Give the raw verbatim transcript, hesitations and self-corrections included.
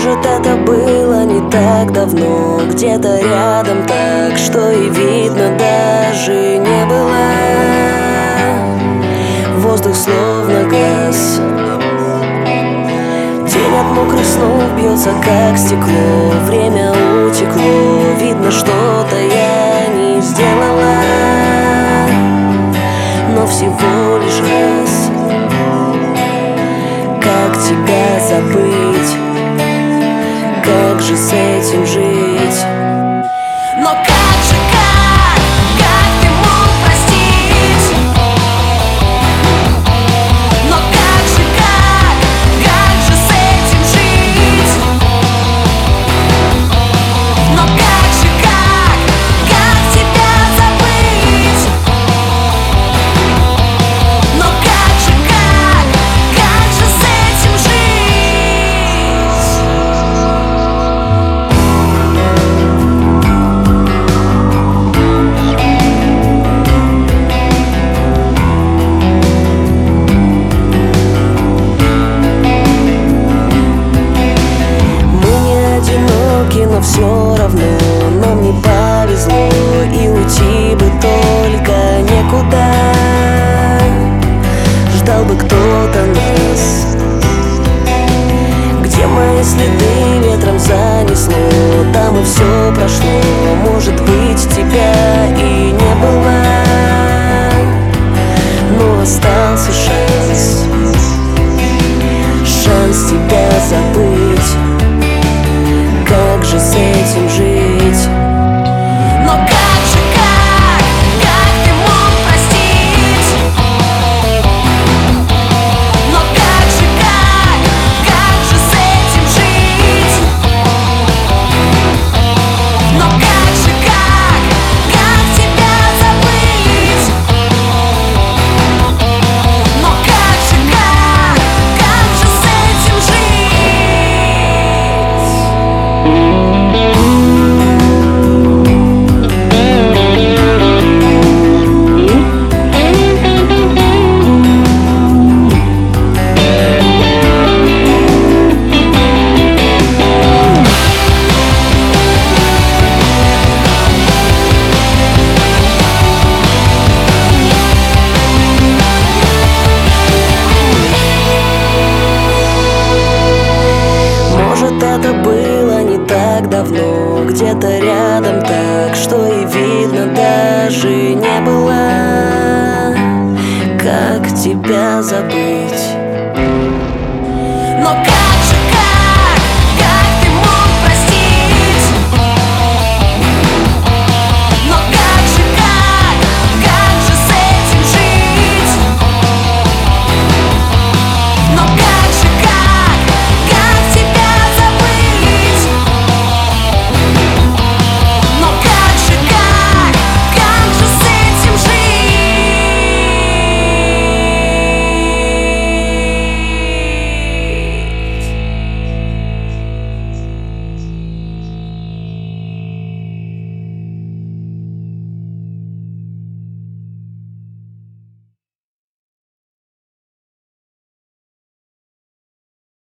Может, это было не так давно, где-то рядом, так что и видно даже не было. Воздух словно газ, тень от мокрых снов бьется, как стекло. Время утекло, видно, что-то я не сделала, но всего лишь раз. Как тебя забыть? Как же с этим жить? Но как же, как? Как ты мог простить? Но как же, как? Как же с этим жить? Но как же, как? Как тебя забыть? Но как же, как? Как же с этим жить? Но все равно нам не повезло, и уйти бы только некуда. Ждал бы кто-то нас. Где мои следы ветром занесло, там и все прошло. Может быть, тебя и не было, но остался шанс. Шанс тебя забыть. Как же с этим жить? Но как же, как? Как ты мог простить? Но как же, как? Как же с этим жить? Но как же, как? Как тебя забыть? Но как же, как? Как же с этим жить? Может, это было не так давно, где-то рядом, так что и видно даже не было. Как тебя забыть? Но как